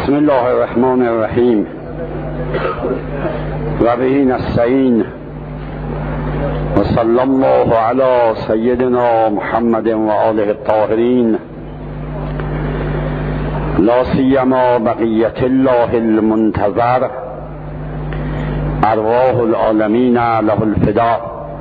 بسم الله الرحمن الرحیم و به نستعین و صلی الله علی سیدنا محمد و آله الطاهرین لا سیما بقیت الله المنتظر ارواح العالمین له الفداء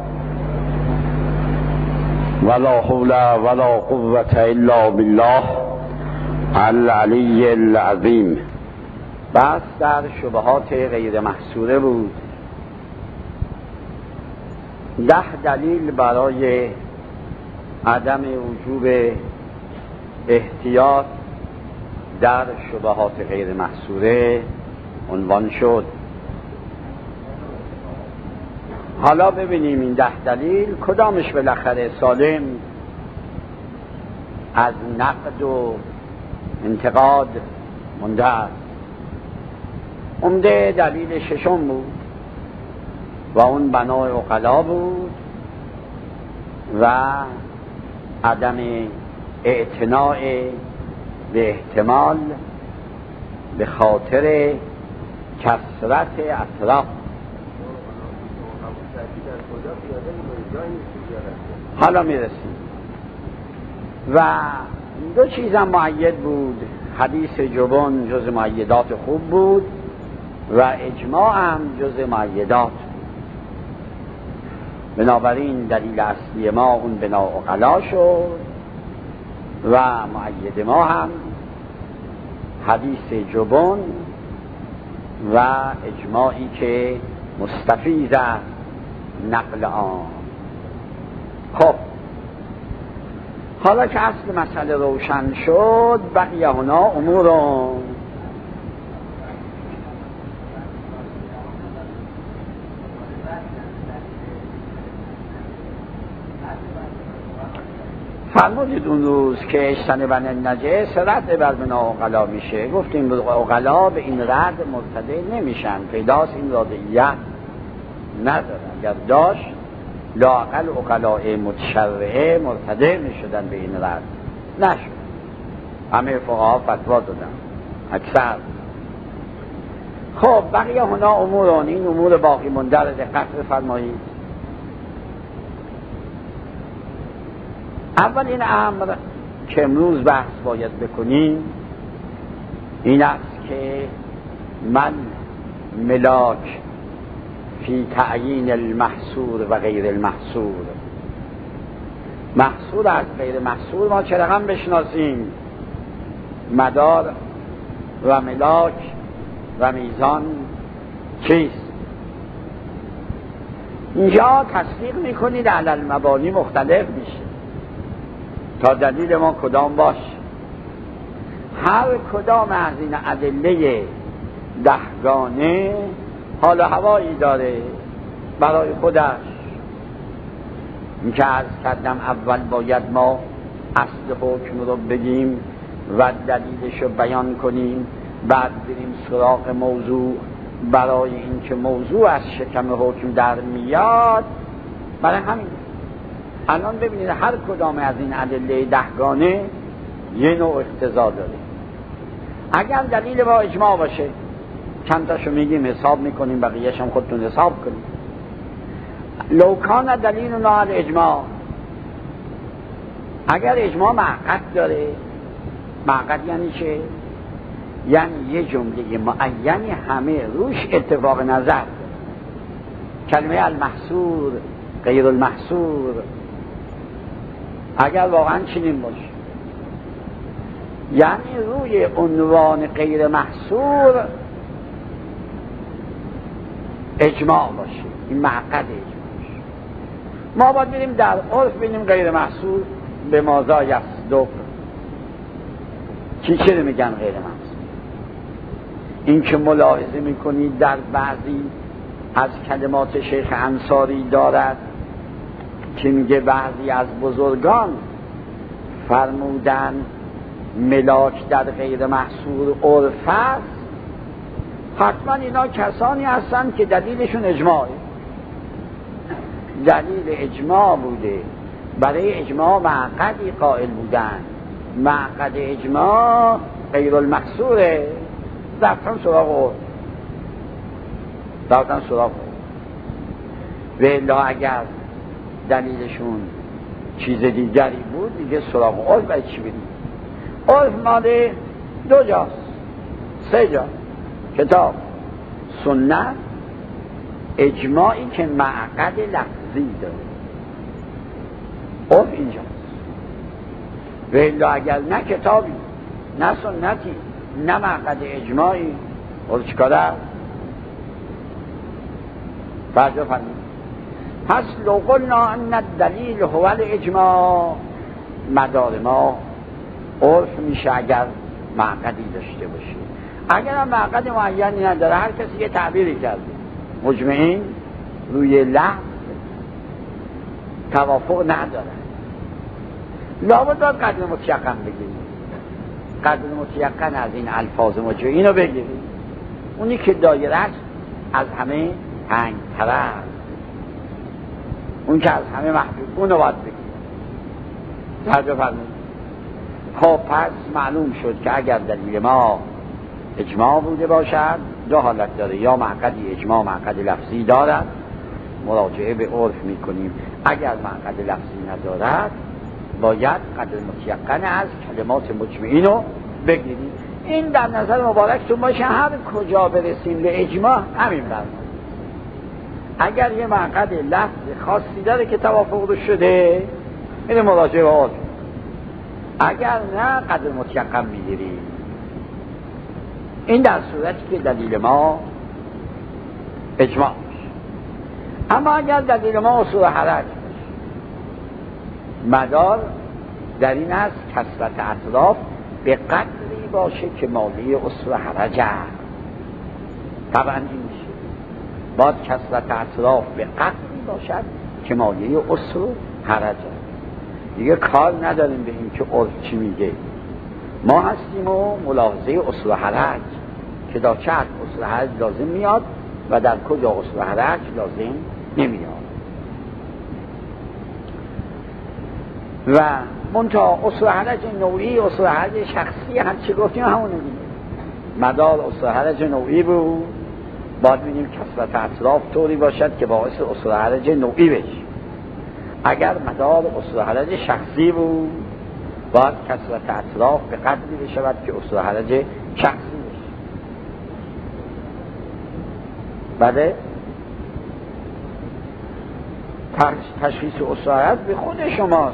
ولا حول ولا قوة الا بالله العلی العظیم. بحث در شبهات غیر محصوره بود. 10 دلیل برای عدم وجوب احتیاط در شبهات غیر محصوره عنوان شد. حالا ببینیم این 10 دلیل کدامش بالاخره سالم از نقد و انتقاد مونده است. عمده دلیل ششم بود و اون بنای عقلا بود و عدم اعتناء به احتمال به خاطر کثرت اطراف. حالا میرسیم. و 2 چیزم مؤید بود. حدیث جبن جز مؤیدات خوب بود و اجماع هم جز مؤیدات. بنابراین دلیل اصلی ما اون بنا عقلا شد و مؤید ما هم حدیث جبن و اجماعی که مستفیض از نقل آن. خب حالا که اصل مسئله روشن شد بقیه هنا امورون. فرمودید اون روز که اجتنبن النجس رد بر بنا عقلا میشه. گفتیم عقلا به این رد مرتدی نمیشن. پیداست این رادعیت نداره. اگر داشت لااقل عقلاء متشرعه مرتدی میشدن به این رد. نشد. همه فقها فتوا دادن اکثر. خب بقیه هنا اموران. این امور باقی مونده را دقت بفرمایید. اول این امر که امروز بحث باید بکنیم این است که من ملاک فی تعیین المحصور و غیر المحصور. محصور از غیر محصور ما چه رقم بشناسیم؟ مدار و ملاک و میزان چیست؟ اینجا تصدیق میکنید علی المبانی مختلف میشه تا دلیل ما کدام باشه. هر کدام از این ادله 10 گانه حال و هوایی داره برای خودش. این که عرض کردم اول باید ما اصل حکم رو بگیم و دلیلش رو بیان کنیم، بعد بریم سراغ موضوع برای اینکه موضوع از شکم حکم در میاد. برای همین الان ببینید هر کدام از این ادله 10 گانه یه نوع اقتضا داره. اگر دلیل با اجماع باشه چند تاشو میگیم حساب میکنیم، بقیه‌اش هم خودتون حساب کنیم. لو کان دلیل نه اجماع، اگر اجماع معقد داره، معقد یعنی چه؟ یعنی یه جمله معینی همه روش اتفاق نظر داره. کلمه المحصور غیر المحصور اگر واقعا چنین باشه یعنی روی عنوان غیر محصور اجماع باشه. این معقد اجماع باشه. ما باید بریم در عرف ببینیم غیر محصور به ماذا یصدق. چرا میگن غیر محصور؟ این که ملاحظه میکنید در بعضی از کلمات شیخ انصاری دارد که میگه بعضی از بزرگان فرمودن ملاک در غیر محصور عرف است. حتما اینا کسانی هستن که دلیلشون اجماعه. دلیل اجماع بوده، برای اجماع معقدی قائل بودن. معقد اجماع غیر المحصوره. رفتن سراغ و الا اگر دلیلشون چیز دیگری بود دیگه سراغ عرف باید چی بریم؟ عرف ماده 2 جاست 3 جا، کتاب، سنت، اجماعی که معقد لفظی داره. عرف اینجاست. و الا اگر نه کتابی نه سنتی نه معقد اجماعی عرف چیکاره؟ توجه فرمایید. پس لو قلنا ان الدلیل هو الاجماع، مدار ما عرف میشه اگر معقدی داشته باشه. اگر هم معقد معینی نداره، هر کسی یه تعبیری کرده، مجمعین روی لفظ توافق نداره، لابد باید قدر متیقن بگیریم. قدر متیقن از این الفاظ مجمعین رو بگیریم، اونی که دایرهش از همه تنگ‌تر است، اون که از همه محدود، اون رو باید بگیریم. توجه فرمایید. خب پس معلوم شد که اگر دلیل ما اجماع بوده باشد 2 حالت داره، یا معقدی اجماع معقد لفظی دارد مراجعه به عرف میکنیم، اگر معقد لفظی ندارد باید قدر متیقن از کلمات مجمعین رو بگیریم. این در نظر مبارکتون باشه، هر کجا برسیم به اجماع همین برمونه. اگر یه معقد لفظ خاصی داره که توافق رو شده میره مراجعه به عرف، اگر نه قدر متیقن میگیریم. این در صورتی که دلیل ما اجماع باشه. اما اگر دلیل ما اصول حرج باشه، مدار در این است کثرت اطراف به قدری باشه که مایه اصول حرج است. طبعا این میشه باید کثرت اطراف به قدری باشد که مایه اصول حرج است. دیگه کار نداریم به این که عرف چی میگه، ما هستیم و ملاحظه اصل حرج که در چه اصل حرج لازم میاد و در کجا اصل حرج لازم نمیاد. و منتها اصل حرج نوعی، اصل حرج شخصی، هر چی گفتیم همونه دیگه. مدار اصل حرج نوعی بود، باید ببینیم کثرت اطراف طوری باشد که باعث اصل حرج نوعی بشه. اگر مدار اصل حرج شخصی بود باید کثرت اطراف به قدری بشود که اصل حرج شخصی بشه. بله، تشخیص اصل حرج به خود شماست،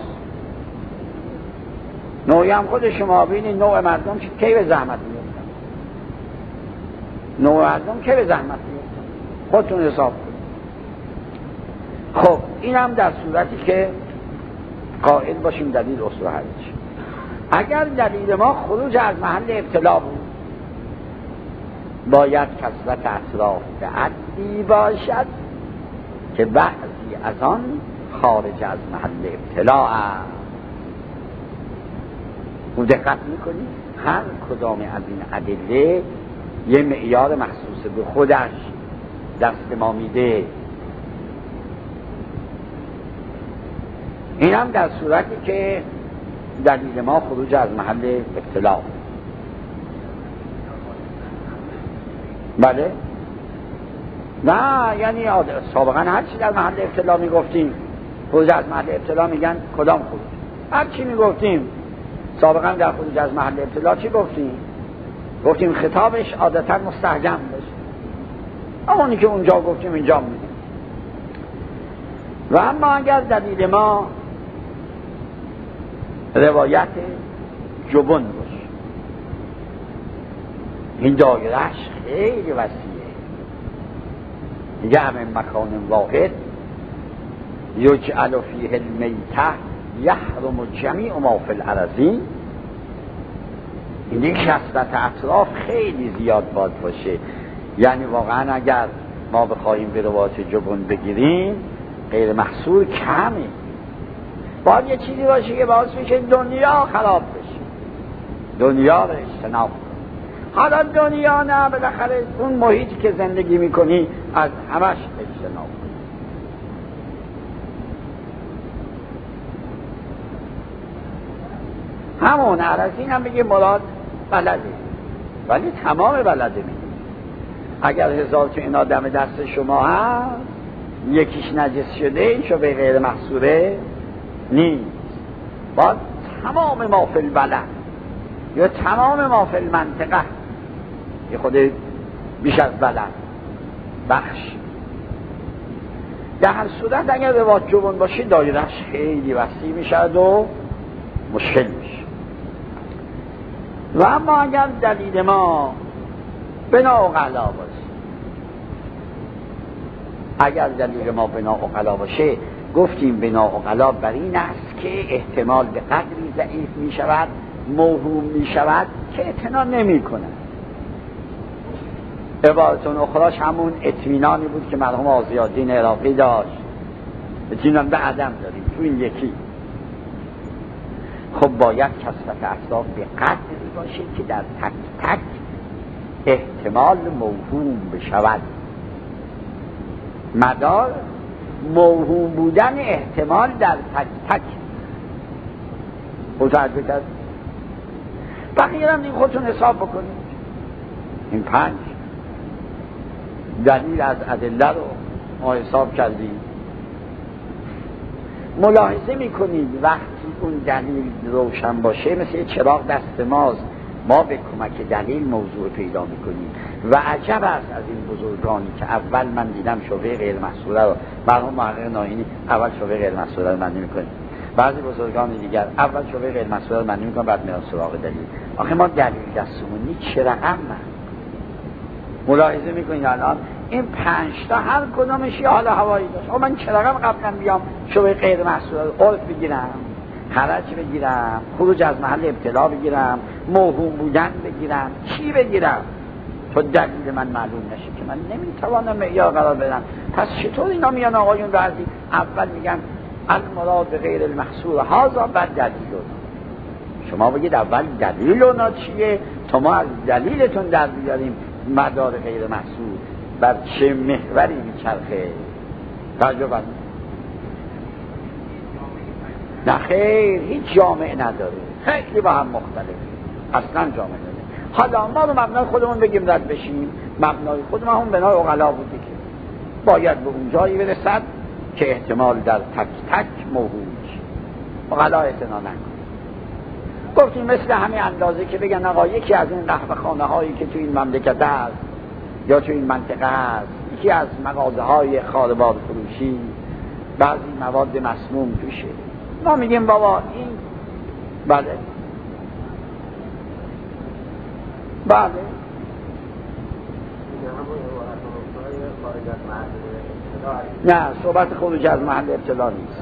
نوعی هم خود شما. ببینید نوع مردم کی به زحمت میفتن، نوع مردم کی به زحمت میفتن، خودتون حساب کنید. خب این هم در صورتی که قائل باشیم دلیل اصل حرج. اگر دلیل ما خروج از محل ابتلا بود باید کثرت اطراف به عدی باشد که بعضی از آن خارج از محل ابتلا است. اون دقت میکنید هر کدام از این ادله یه معیار مخصوص به خودش دست ما میده. این هم در صورتی که دلیل ما خروج از محل ابتلا. بله، نه یعنی سابقا هر چی در محل ابتلا میگفتیم خروج از محل ابتلا میگن کدام خروج، هر چی میگفتیم سابقا در خروج از محل ابتلا چی گفتیم؟ گفتیم خطابش عادتا مستحجم باشه، همونی که اونجا گفتیم اینجا میگیم. و اما اگر دلیل ما روایت جبن باشه، این دایرهش خیلی وسیعه دیگه، همه مکان واحد یجعل فیه المیته یحرم جمیع ما فی الارضین. این کثرت اطراف خیلی زیاد باید باشه، یعنی واقعا اگر ما بخواهیم به روایت جبن بگیریم غیر محصور کمه، باید یه چیزی باشه که باعث بشه دنیا خراب بشه، دنیا رو اجتناب کن. حالا دنیا نه، بالاخره اون محیطی که زندگی میکنی از همش اجتناب کن. همون عرضین هم بگه مراد بلده، ولی تمام بلده میدونید. اگر 1000 تا اینا دم دست شما هست، یکیش نجس شده، این شبه غیر محصوره نیست. باید تمام ما فی البلد یا تمام ما فی المنطقه، یه خود بیش از بلد بخش. در هر صورت اگر رواج جبن باشه دایرهش خیلی وسیع میشد و مشکل میشه. و اما اگر دلیل ما بنا عقلا باشه، اگر دلیل ما بنا عقلا باشه، گفتیم بنا عقلا بر این است که احتمال به قدری ضعیف می شود، موهوم می شود که اعتنا نمی کند. عبارتون اخراش همون اطمینانی بود که مرحوم آزیالدین عراقی داشت، اطمینان به عدم داریم تو این یکی. خب باید کثرت اطراف به قدری باشه که در تک تک احتمال موهوم بشود. مدار موهوم بودن احتمال در تک تک متوجه کرد. بقیه هم دیگه خودتون حساب بکنید. این 5 دلیل از ادله رو ما حساب کردیم. ملاحظه میکنید وقتی اون دلیل روشن باشه مثل چراغ دست ماست، ما به کمک دلیل موضوع پیدا میکنیم. و عجب است از این بزرگانی که اول من دیدم شبهه غیر محصوره رو، مرحوم محقق ناینی اول شبهه غیر محصوره رو معنی میکنیم، بعضی بزرگان دیگر اول شبهه غیر محصوره رو معنی میکنن، بعد میرن سراغ دلیل. آخه ما دلیل دستمونی چه رقم ملاحظه میکنید الان این 5 تا هر کدامش یه حال هوایی داشت. من چه رقم قبلا بیام شبهه غیر محصوره رو عرف بگیرم، خرج بگیرم، خروج از محل ابتلا بگیرم، موهوم بودن بگیرم، چی بگیرم تو دلیل من معلوم نشه که من نمیتوانم معیار قرار بدم. پس چطور اینا میان آقایون بعضی اول میگن المراد به غیر المحصور هذا بعد دلیل. شما بگید اول دلیل اونا چیه تا ما از دلیلتون در بیاریم مدار غیر محصور بر چه محوری میچرخه. تجربه نه خیر، هیچ جامعه نداره، خیلی با هم مختلف، اصلا جامعه نداره. حالا ما رو مبنای خودمون بگیم رد بشیم، مبنای خودمون هم بنای عقلا بوده که باید به اون جایی برسد که احتمال در تک تک موجود عقلا اعتنا نکنه. گفتیم مثل همین اندازه که بگن آقا یکی از این قهوه خانه هایی که تو این مملکت هست یا تو این منطقه هست، یکی از مغازه های خاربار فروشی بعضی مواد مسموم توشه، ما میگیم بابا این بله نه صحبت خروج از محل ابتلا نیست.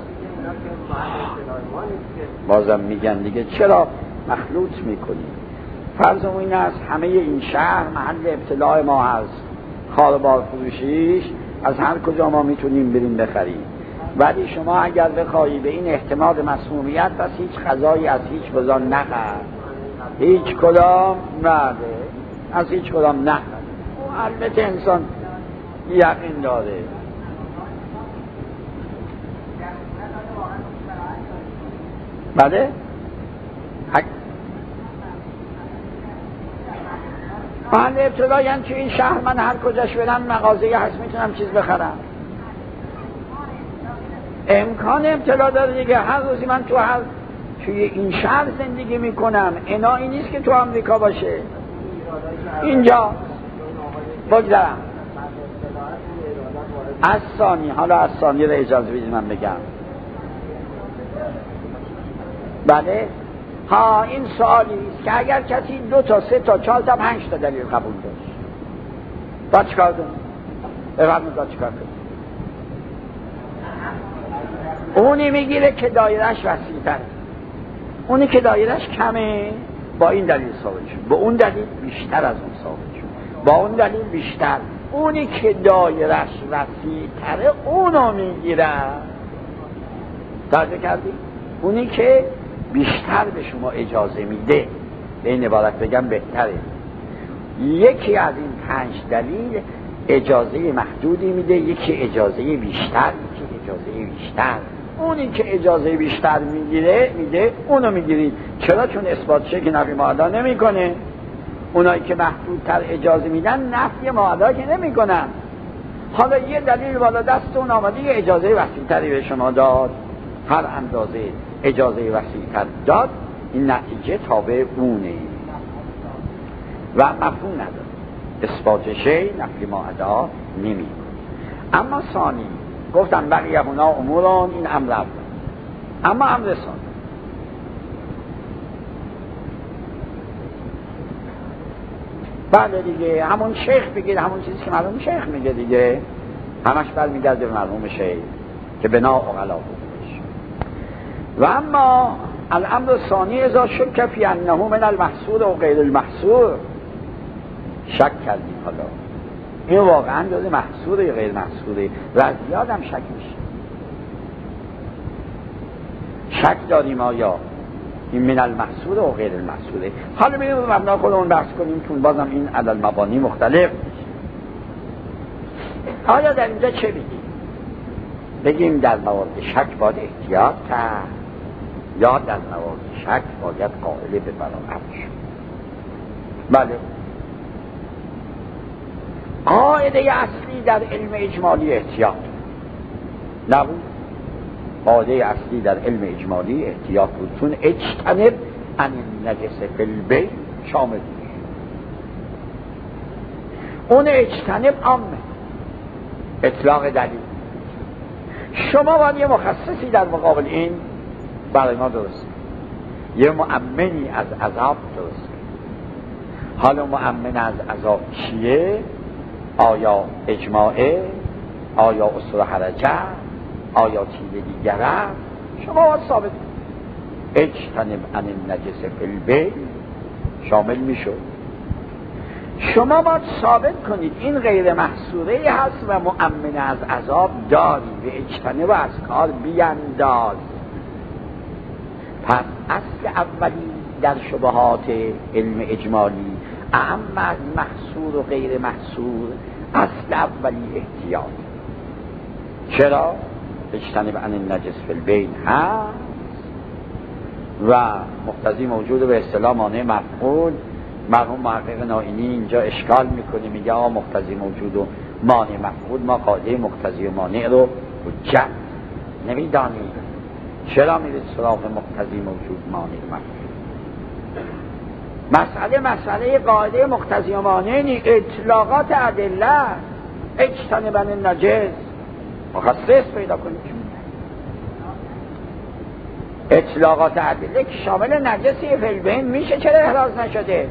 بازم میگن دیگه چرا مخلوط میکنیم؟ فرض این است همه این شهر محل ابتلا ما هست، خاربار فروشیش از هر کجا ما میتونیم بریم بخریم، ولی شما اگر بخوایی به این احتمال مسمومیت پس هیچ غذایی از هیچ کدام نخر، هیچ کدام نده، از هیچ کدام نخر. البته انسان یقین داره. بله محل ابتدا یعنی توی این شهر من هر کجاش برم مغازه هست میتونم چیز بخرم. امکان ابتلا داره دیگه. هر روزی من توی این شهر زندگی میکنم، اینایی نیست که تو امریکا باشه. اینجا بگذارم از ثانی، حالا از ثانی رو اجازه بدید من بگم. بله ها این سوالی است که اگر کسی 2 تا 3 تا 4 تا 5 تا دلیل قبول داشت با چیکار کنه؟ بفرمایید با چیکار کنه؟ اونی میگیره که دایرهش وسیع‌تره، اونی که دایرهش کمه با این دلیل ثابت شد، با اون دلیل بیشتر از اون ثابت شد، با اون دلیل بیشتر. اونی که دایرهش وسیع‌تره اونو میگیره. توجه کردی؟ اونی که بیشتر به شما اجازه میده، به این عبارت بگم بهتره. یکی از این 5 دلیل اجازه محدودی میده، یکی اجازه بیشتر، یکی اجازه بیشتر. اونی که اجازه بیشتر میده اونو میگیرید. چرا؟ چون اثبات شه که نفی معدا نمیکنه. اونایی که محدودتر اجازه میدن نفی معدا که نمی کنن. حالا یه دلیل بالا دست اون آمده یه اجازه وسیع‌تری به شما داد، هر اندازه اجازه وسیع‌تر داد، این نتیجه تابع اونه و مفهوم نداره. اثبات شی نفی معدا نمی. اما ثانی گفتم بقیه هنا اموران، این امر اول. اما امر ثانی بله دیگه، همون شیخ بگید، همون چیزی که مرحوم شیخ میگه دیگه، همش برمیگرده به مرحوم شیخ که بنا عقلا بودش. و اما الامر ثانی اذا شک فی انه من المحصور و غیر المحصور، شک کردیم حالا این واقعا جز محصوره یا غیر محصوره و از یادم شک میشه، شک داریم آیا این من المحصور و غیر المحصوره. حالا میریم رو مبنا خودمون بحث کنیم چون بازم این عدل مبانی مختلف میشه. آیا در اینجا چه بگیم در موارد شک باید احتیاط کرد یا در موارد شک باید قائل به براءت شد؟ بله، قاعده اصلی در علم اجمالی احتیاط نبود. قاعده اصلی در علم اجمالی احتیاط بود، چون اجتنب عن النجس فی البیع شامل بود. اون اجتنب عامه، اطلاق دلیل. شما باید یه مخصصی در مقابل این برای ما درست، یه مؤمنی از عذاب درست. حالا مؤمن از عذاب چیه؟ آیا اجماعه؟ آیا اصول حرجه؟ آیا چیز دیگره؟ شما باید ثابت اجتنب عن النجس فی البیع شامل میشود. شما باید ثابت کنید این غیر محصوره هست و مؤمن از عذاب داری و اجتنب از کار بینداز. پس اصل اولی در شبهات علم اجمالی اهم از محصور و غیر محصور، اصل اولی احتیاط. چرا؟ اجتنب عن النجس فی البیع هست و مقتضی موجود به اصطلاح مانع مفعول. مرحوم محقق نائینی اینجا اشکال میکنه، میگه مقتضی موجود و مانع مفعول، ما قاعده مقتضی و مانع رو حجت نمیدانیم، چرا میرید سراغ مقتضی موجود مانع مفعول؟ مسئله قاعده مقتضی و مانع اطلاقات ادله. اجتنب عن النجس مخصص پیدا کنید. اطلاقات ادله که شامل نجسی فی البیع میشه، چرا احراز نشده؟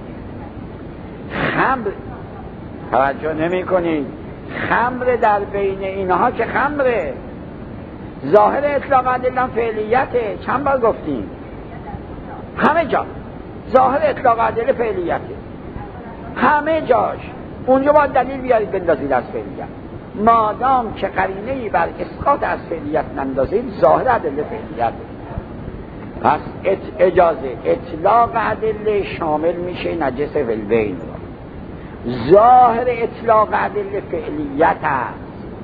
خمر، توجه نمی کنید، خمر در بین اینها که خمره، ظاهر اطلاق ادله فعلیته. چند بار گفتیم همه جا ظاهر اطلاق ادله فعلیته، همه جاش. اونجا باید دلیل بیارید بندازید از فعلیت. مادام که قرینه‌ای بر اسقاط از فعلیت نندازید، ظاهر ادله فعلیته. پس اجازه اطلاق ادله شامل میشه نجس فی البیع. ظاهر اطلاق ادله فعلیت است.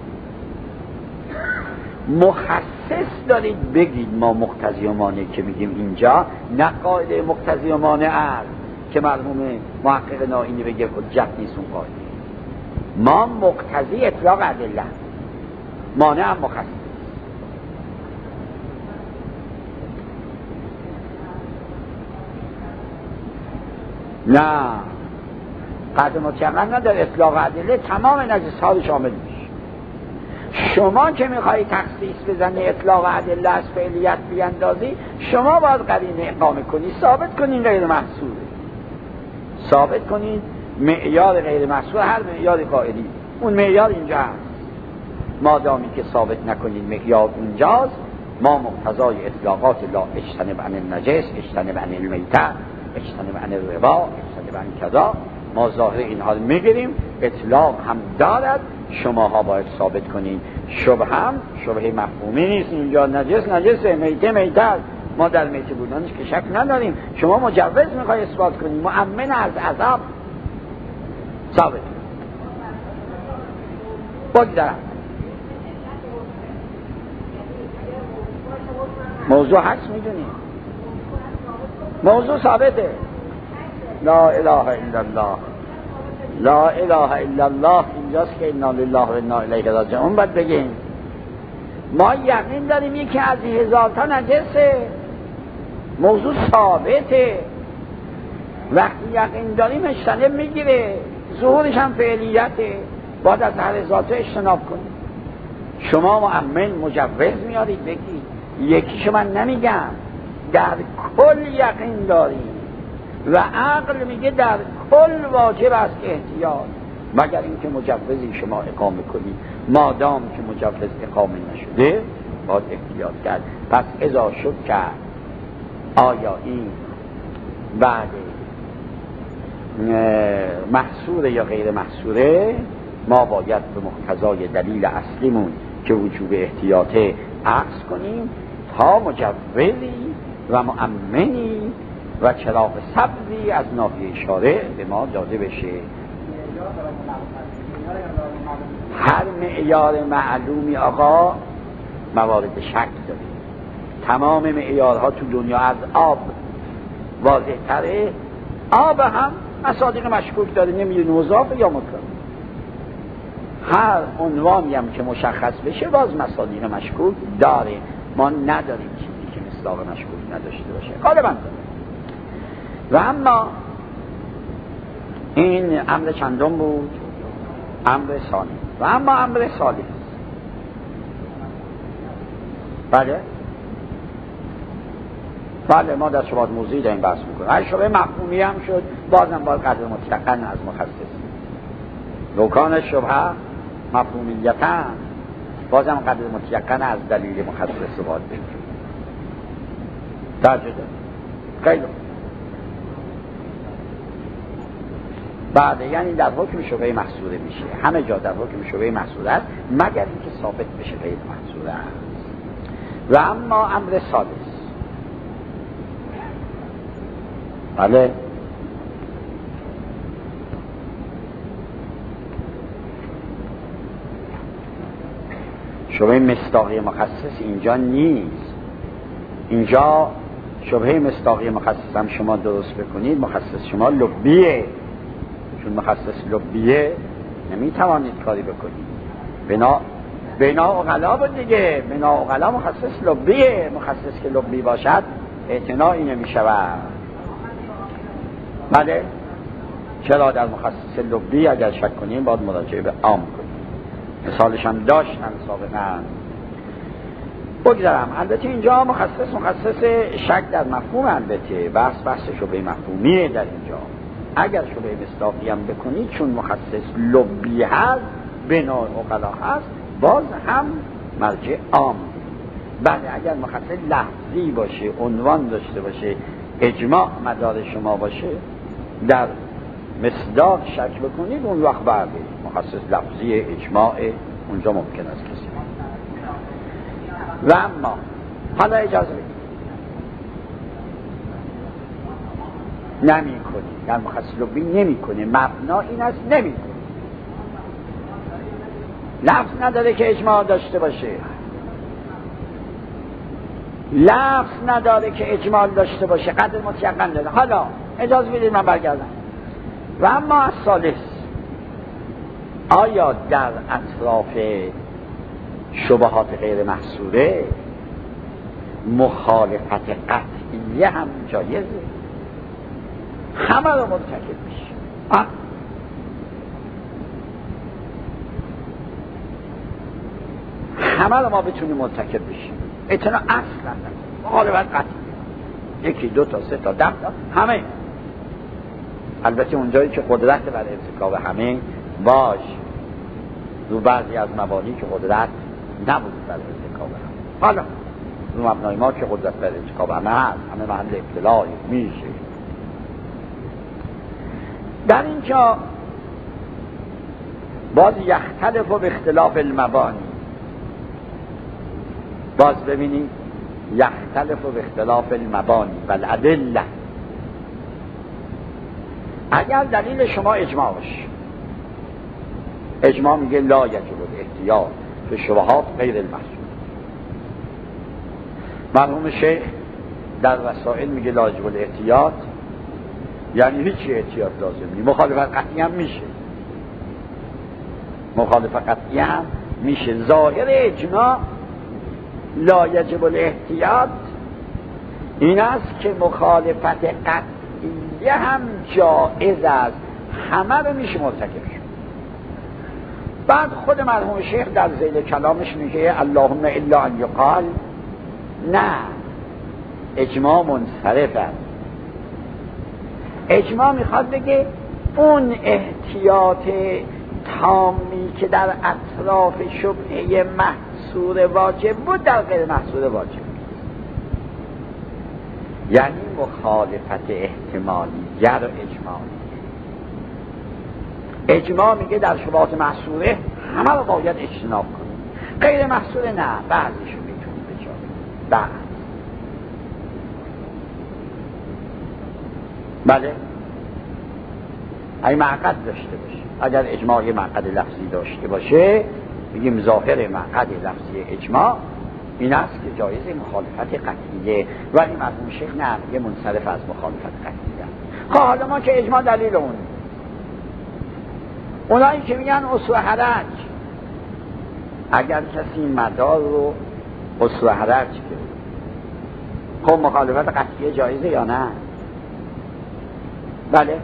مخصص دارید بگید ما مقتضی و مانع که میگیم اینجا، نه قاعده مقتضی و مانع است که مرحوم محقق نائینی بگه حجت نیست اون قاعده. ما مقتضی اطلاق ادله، مانع هم مخصص. نه، قطع مطلقا نداره. اطلاق ادله تمام نجس ها رو شامل میشه. شما که میخوایی تخصیص بزنی اطلاق ادله از فعلیت بیندازی، شما باید قرینه اقامه کنی، ثابت کنین غیر محصوره، ثابت کنین معیار غیر محصور، هر معیار قائلی اون معیار اینجا هست. مادامی که ثابت نکنین معیار اونجاست، ما مقتضای اطلاقات لا اجتنب عن النجس، اجتنب عن المیتة، اجتنب عن الربا، اجتنب عن کذا، ما ظاهر اینها رو میگیریم. اطلاق هم دارد، شماها باید ثابت کنین. شبه هم شبه مفهومی نیست اینجا، نجس نجسه، میته میته، ما در میته بودنش که شک نداریم. شما مجوز میخوای اثبات کنین، مؤمن از عذاب ثابت بگذارم. موضوع هست، میدونی موضوع ثابته. لا اله الا الله، لا اله الا الله اینجاست که انا لله و انا الیه راجعون باید بگیم. ما یقین داریم یکی از 1000 تا نجسه، موضوع ثابته. وقتی یقین داریم اجتناب میگیره، ظهورش هم فعلیته، باید از هر 1000 تا اجتناب کنیم. شما مؤمن مجوز میارید بگید، یکیشو من نمیگم، در کل یقین داریم و عقل میگه در کل واجب است احتیاط، مگر اینکه مجوزی شما اقامه کنید. مادام که مجوز اقامه نشده باید احتیاط کرد. پس اذا شد کرد آیا این بعد محصوره یا غیر محصوره، ما باید به مقتضای دلیل اصلیمون که وجوب احتیاطه عکس کنیم تا مجوزی و مؤمنی و چراغ سبزی از ناحیه شارع به ما داده بشه. هر معیار معلومی آقا موارد شک داره. تمام معیارها تو دنیا از آب واضح تره، آب هم مصادیق مشکوک داره، نمیدونه مضاف یا مکرر. هر عنوانی هم که مشخص بشه باز مصادیق مشکوک داره. ما نداریم چیزی که مصداق مشکوک نداشته باشه غالبا داره. و اما این امر چندم بود؟ امر ثانی. و اما امر ثالث، بله ما در شبهات موضوعی داریم بحث میکنیم. هر شبه مفهومی هم شد بازم باید قدر مطلقاً از مخصص، لوکان شبه مفهومیتاً بازم قدر مطلقاً از دلیل مخصص باید بگیم. درجه خیلی بعد یعنی در حکم شبه محصوره میشه، همه جا در حکم شبه محصوره است مگر اینکه ثابت بشه غیر محصوره است. و اما امر ثالث، بله شبه مصداقی مخصص اینجا نیست. اینجا شبه مصداقی مخصص هم شما درست بکنید مخصص شما لبیه، چون مخصص لبیه نمیتوانید کاری بکنید. بنا اغلا بود دیگه، بنا اغلا مخصص لبیه، مخصص که لبی باشد اعتناعی نمیشود. بله چرا در مخصص لبی اگر شک کنیم باید مراجعه به عام کنیم. مثالش هم داشتن سابقا. بگذارم البته اینجا مخصص شک در مفهوم، البته بحث شبه مفهومیه در اینجا. اگر شبه مصداقی هم بکنید چون مخصص لبی هست بنا اغلا هست باز هم مرجع عام. بله اگر مخصص لفظی باشه، عنوان داشته باشه، اجماع مدار شما باشه، در مصداق شک بکنید اون وقت بعد مخصص لفظی اجماع اونجا ممکن است کسی. و اما حالا اجازه بدید نمی کنید در مخصص لبی نمی کنید، مبنا این است نمی کنید. لفظ نداره که اجماع داشته باشه، لفظ نداره که اجماع داشته باشه، قدر مطلقاً داره. حالا اجازه بدید من برگردم. و اما از ثالث، آیا در اطراف شبهات غیر محصوره مخالفت قطعیه هم جایزه؟ همه رو مرتکب میشه. همه رو ما بتونیم مرتکب بشیم. اطلاع اصلا مخالفت قطعی، یکی دو تا سه تا 10 تا همه. البته اونجایی که قدرت بر ارتکاب همه باش، رو بعضی از مبانی که قدرت نبود بر ارتکاب همه. حالا رو مبنای ما که قدرت بر ارتکاب همه هست، همه محل ابتلاعی میشه. در اینجا باز یختلف به اختلاف المبانی، باز ببینید یختلف به اختلاف المبانی و الادله. اگر دلیل شما اجماع باشه، اجماع میگه لا یجب الاحتیاط به شبهات غیر المحصول. مرحوم شیخ در وسائل میگه لا یجب الاحتیاط یعنی هیچ احتیاط لازم نیست. مخالفت قطعی هم میشه، مخالفت قطعی هم میشه. ظاهر اجماع لا یجب الاحتیاط این است که مخالفت قطعی هم جائز است، همه رو میشه مرتکب شد. بعد خود مرحوم شیخ در ذیل کلامش میگه اللهم الا ان یقال، نه اجماع منصرف است. اجماع میخواد بگه اون احتیاط تامی که در اطراف شبهه محصور واجب بود در غیر محصور واجب، یعنی مخالفت احتمالی گر اجماع. اجماع میگه در شبهات محصوره همه رو باید اجتناب کنیم، غیر محصوره نه بعضیشو میتونیم بجاریم. بعض بله اگه معقد داشته باشه، اگر اجماع معقد لفظی داشته باشه بگیم ظاهر معقد لفظی اجماع این است که جایز مخالفت قطعیه، ولی مرحوم شیخ نه یه منصرف از مخالفت قطعیه. خب حالا ما که اجماع دلیل اونایی که میگن اصل و حرج، اگر کسی مدار رو اصل و حرج کرد خب مخالفت قطعیه جایزه یا نه؟ بله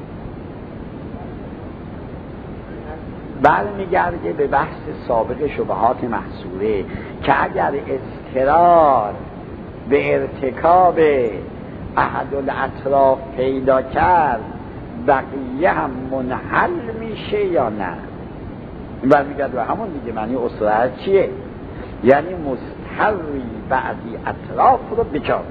برمیگرده به بحث سابق شبهات محصوره که اگر اضطرار به ارتکاب احد الاطراف پیدا کرد بقیه هم منحل میشه یا نه؟ این برمیگرده به همون دیگه. معنی اصلاح چیه؟ یعنی مستحوی بعضی اطراف رو بجا.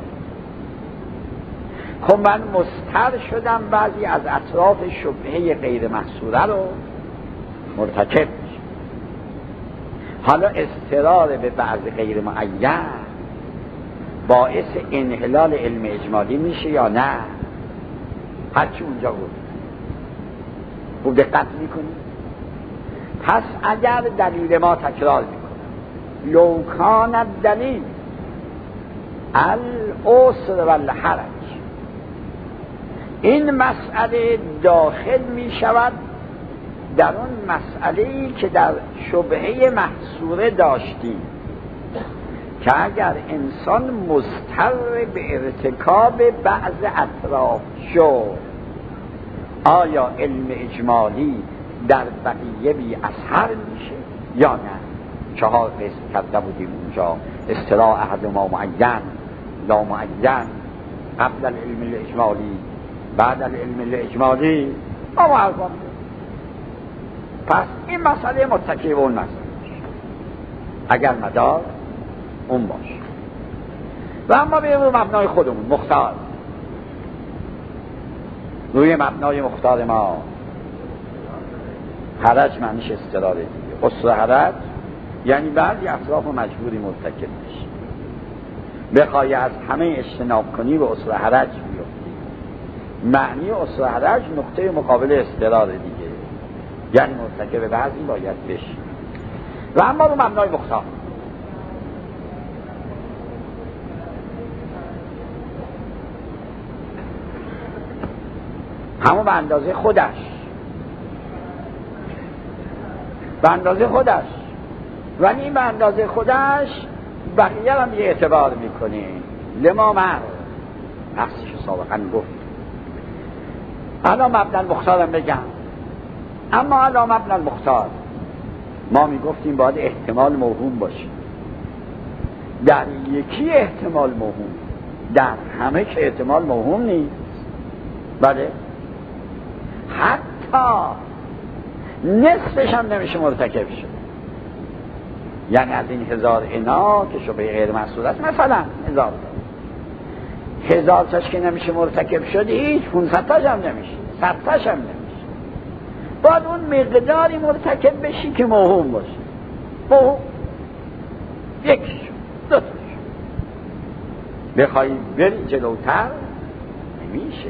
خب من مستر شدم بعضی از اطراف شبهه غیر محصوره رو مرتکب میشه. حالا اضطرار به بعض غیر معین باعث انحلال علم اجمالی میشه یا نه؟ هرچی اونجا بود خوب دقت میکنی. پس اگر دلیل ما تکرار میکنه لو کان الدلیل العسر و الحرج، این مسئله داخل می شود در اون مسئله‌ای که در شبهه محصوره داشتیم که اگر انسان مضطر به ارتکاب بعض اطراف شد آیا علم اجمالی در بقیه بی اثر میشه یا نه؟ 4 قسم کرده بودیم اونجا: اصطلاح احد ما معین، لا معین، قبل العلم الاجمالی، بعد العلم الاجمالی. اما ارزان پس این مسئله متکی به اون مسئله اگر مدار اون باشه. و اما به روی مبنای خودمون مختار، روی مبنای مختار ما حرج معنیش اضطراره دیگه. اصل حرج یعنی بعضی اطراف مجبوری مرتکب بشی، بخوای از همه اجتناب کنی به اصل حرج بیفتی. معنی اصل حرج نقطه مقابل اضطرار دیگه، یعنی مرتکب بعضی باید بشی. و اما رو مبنای مختار همون به اندازه خودش، به اندازه خودش، ولی این به اندازه خودش بقیه هم یه اعتبار میکنه. لما مر نفسیشو سابقا گفت. الان مبنی المختارم بگم. اما الان مبنی المختار ما میگفتیم باید احتمال موهوم باشه. در یکی احتمال موهوم، در همه که احتمال موهوم نیست. بله حتی نصفش هم نمیشه مرتکب شد. یعنی از این 1000 انا که شبهه غیر محصول است، مثلا 1000 تاش که نمیشه مرتکب شد، هیچ 500 تاش هم نمیشه، 100 تاش هم نمیشه. باید اون مقداری مرتکب بشی که موهوم باشه. موهوم یکیش 2 تاش بخوایی بری جلوتر نمیشه.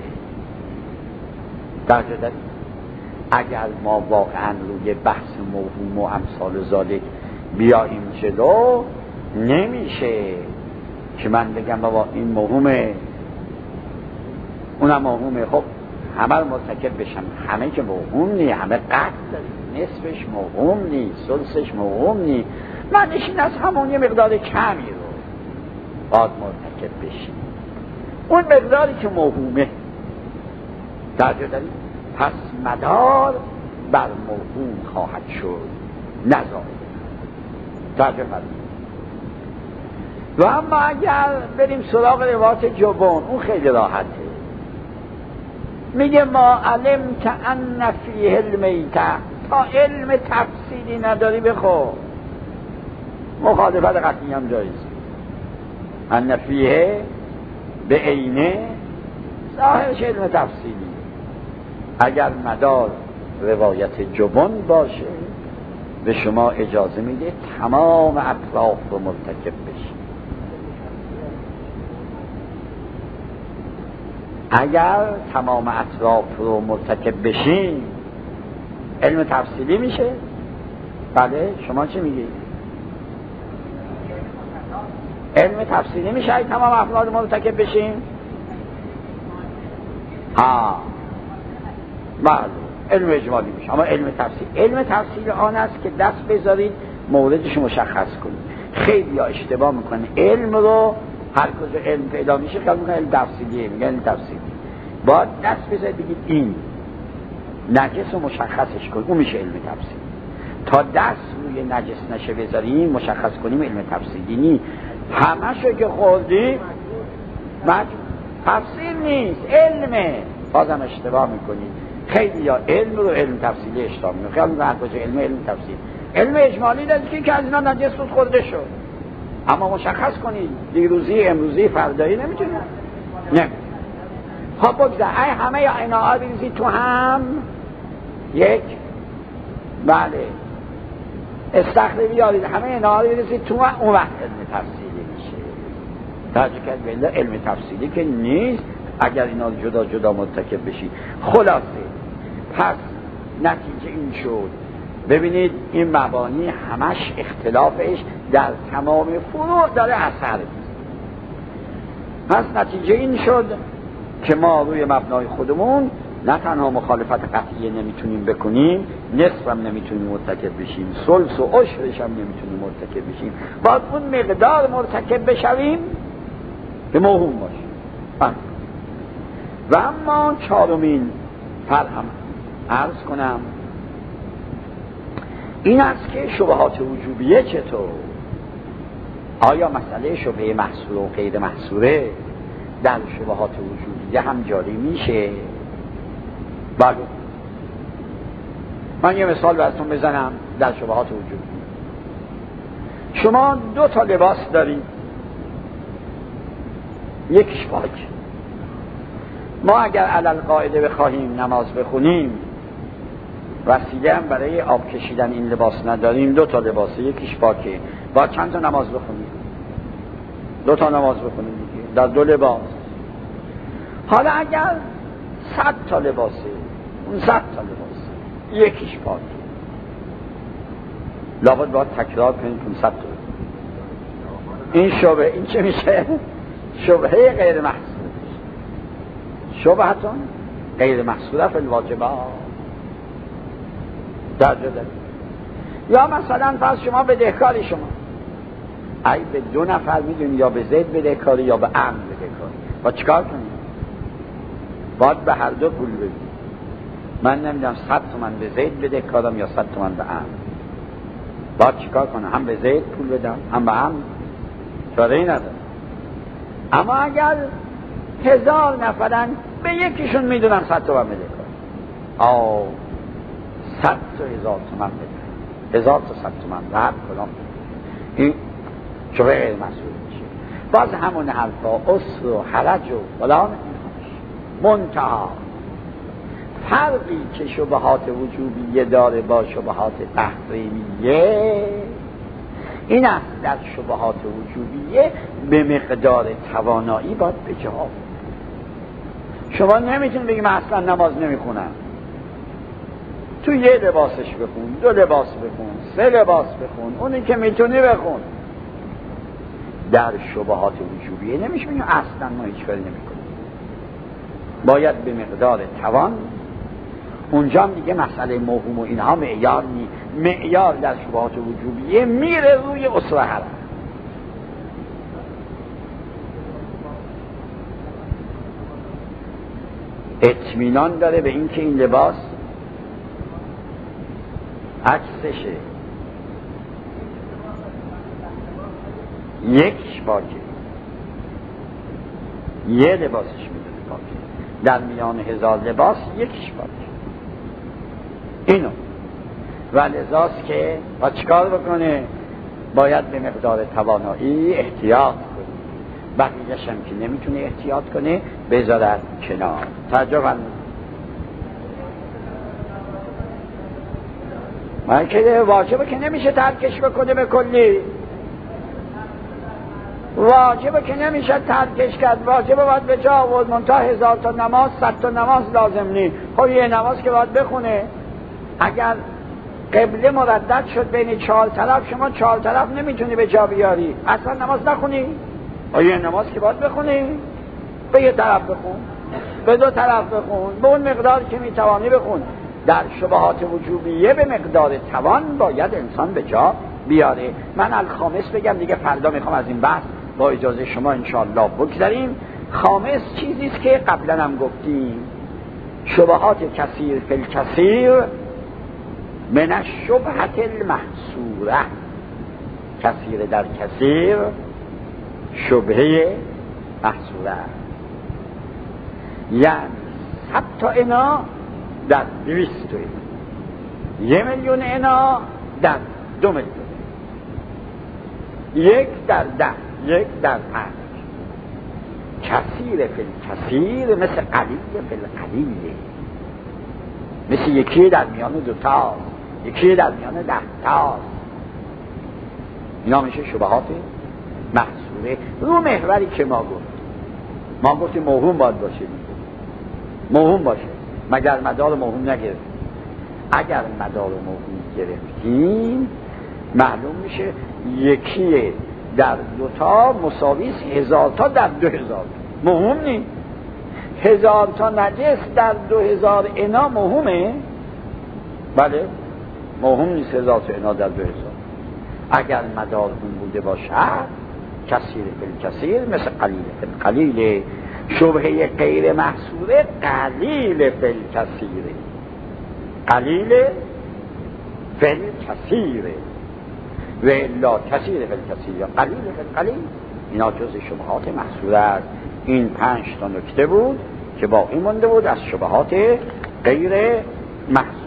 درجه داری اگر ما واقعا روی بحث موهوم و امثال ذالک بیاییم جلو، نمیشه که من بگم بابا این موهومه اونم موهومه. خب همه رو مرتکب بشم، همه که موهوم نی، همه قطع داریم، نصفش موهوم نی، ثلثش موهوم نی، معنیش این از همون یه مقدار کمی رو باید مرتکب بشیم، اون مقداری که موهومه درجه داریم، پس مدار بر موهوم خواهد شد نزاید درجه فرمید. و اما اگر بریم سراغ روایت جبن، اون خیلی راحته، میگه ما علمت ان فیه المیت، تا علم تفصیلی نداری بخور، مخالفت قطعی هم جایز، ان فیه به عینه ظاهرش علم تفصیلی، اگر مدار روایت جبن باشه به شما اجازه میده تمام اطراف رو مرتکب بشید. اگر تمام اطراف رو مرتکب بشین علم تفصیلی میشه. بله شما چی میگید؟ علم تفصیلی میشه اگه تمام افراد مرتکب بشین؟ بله علم اجمالی میشه. اما علم تفصیل آن است که دست بذارید موردش مشخص کنید. خیلی ها اشتباه میکنه علم رو هر کجا علم پیدا میشه خیال میکنه علم تفصیلیه، میگن علم تفصیلی. باید دست بذارید بگید این نجس رو مشخصش کنید، اون میشه علم تفصیلی. تا دست روی نجس نشه بذاریم مشخص کنیم علم تفصیلی نی. همشو که خوردیم تفسیر نیست، علمه. بازم اشتباه میکنید. خیلی یا علم رو علم تفصیلی اشتباه میکنید، خیال میکنید هر کجا علم تفصیلی. علم اجمالی دارید که از اینا نجس رو خورده شد، اما مشخص کنید دیروزی، امروزی، فردایی نمیتونید. نه خب بگذار همه یا اینا بریزی تو هم یک، بله استخری بیارید همه اینا بریزید تو هم، اون وقت علم تفصیلی میشه. توجه کرد به علم تفصیلی که نیست اگر اینا جدا جدا مرتکب بشید. خلاصه پس نتیجه این شد، ببینید این مبانی همش اختلافش در تمام فروع داره اثر می‌ذاره. پس نتیجه این شد که ما روی مبنای خودمون نه تنها مخالفت قطعی نمیتونیم بکنیم، نصف هم نمیتونیم مرتکب بشیم، ثلث و عشرش هم نمیتونیم مرتکب بشیم، باید اون مقدار مرتکب بشویم به موهوم باشیم. و اما چهارمین فرهم عرض کنم این است که شبهات وجوبیه چطور؟ آیا مسئله شبهه محصور و غیر محصوره در شبهات وجوبیه هم جاری میشه؟ بله من یه مثال براتون بزنم در شبهات وجوبیه. شما دو تا لباس دارید، یکیش پاک. ما اگر علل قاعده بخواهیم نماز بخونیم وسیله هم برای آب کشیدن این لباس نداریم، دو تا لباسه، یکیش پاکه، با چند تا نماز بخونیم؟ دو تا نماز بخونیم دیگه در دو لباس. حالا اگر 100 تا لباسه، اون 100 تا لباسه، یکیش پاکه، لابد باید تکرار کنیم 500 تا. این شبهه، این چه میشه؟ شبهه غیر محصور. شبهتون غیر محصوره فی الواجبات درجه دارید. یا مثلا فرض شما بدهکاری، شما ای به 2 نفر میدونی یا به زید بدهکاری یا به عمرو بدهکاری، با چیکار کنید؟ باید به هر دو پول بدید. من نمیدونم 100 تومن به زید بدهکارم یا 100 تومن به عمرو، باید چیکار کنم؟ هم به زید پول بدم هم به عمرو، چاره‌ای ندارم. اما اگر 1000 نفرن به یکیشون میدونم 100 تومن بده کار، 100 تا 1000 تومن بده، 1000 تا 100 تومن رد کنم، این شبه غیر مسئول میشه. باز همون حرفا عسر و حرج و فلان منتها. فرقی که شبهات وجوبیه داره با شبهات تحریمیه این است در شبهات وجوبیه به مقدار توانایی باید بجواب. شما نمیتونید بگید من اصلا نماز نمیخونم، تو یه لباسش بخون، 2 لباس بخون، 3 لباس بخون، اونی که میتونی بخون. در شبهات وجوبیه نمیشه بگیم اصلا ما هیچ کاری نمیکنیم. باید به مقدار توان. اونجا هم دیگه مسئله موهوم و اینها معیار نی، معیار در شبهات وجوبیه میره روی اسوه حرم. اطمینان داره به این که این لباس عکسشه، یک باکه، یه لباسش میدونه باکه، در میان 1000 لباس یکیش باکه. اینو و لذاست که با چیکار بکنه؟ باید به مقدار توانایی احتیاط کنه، بقیه‌اش هم که نمیتونه احتیاط کنه بذارد کنار. تعجب من که واجبه که نمیشه ترکش بکنه به کلی، واجبه که نمیشه ترکش کرد، واجبه باید به جا آورد. منتها 1000 تا نماز 100 تا نماز لازم نی. خب یه نماز که باید بخونه. اگر قبله مردد شد بین 4 طرف، شما 4 طرف نمیتونی به جا بیاری، اصلا نماز نخونی. یه نماز که باید بخونی، به یه طرف بخون، به 2 طرف بخون، به اون مقدار که میتوانی بخون. در شبهات وجوبیه به مقدار توان باید انسان به جا بیاره. من الخامس بگم دیگه، فردا میخوام از این بحث با اجازه شما انشاءالله بگذاریم. خامس چیزی است که قبلا هم گفتیم، شبهات کثیر فی الکثیر من الشبهة المحصوره. کثیر در کثیر شبهه محصوره، یعنی 100 تا انا در 200 انا، 1,000,000 انا در 2,000,000، 1 در 10، 1 در 5. کثیر فی الکثیر مثل قلیل فی القلیل، مثل یکی در میان 2 تا، یکی در میان 10 تا. اینا میشه شبهات محصوره رو محوری که ما گفتیم موهوم باید باشه، موهوم باشه مگر مدار موهوم نگرفت. اگر مدار موهوم گرفتیم معلوم میشه یکی در 2 تا مساوی 1000 تا در 2000. موهوم نی 1000 تا نجس در 2000 انا موهومه؟ بله موهوم نیست 1000 تا انا در 2000. اگر مدار اون بوده باشه کثیر فی الکثیر مثل قلیل فی القلیل. شبهه غیر محصوره قلیل فی الکثیر، قلیل فی الکثیر و الا کثیر فی الکثیر یا قلیل فی القلیل. اینا جز شبهات محصوره است. این 5 تا نکته بود که باقی مونده بود از شبهات غیر محصوره.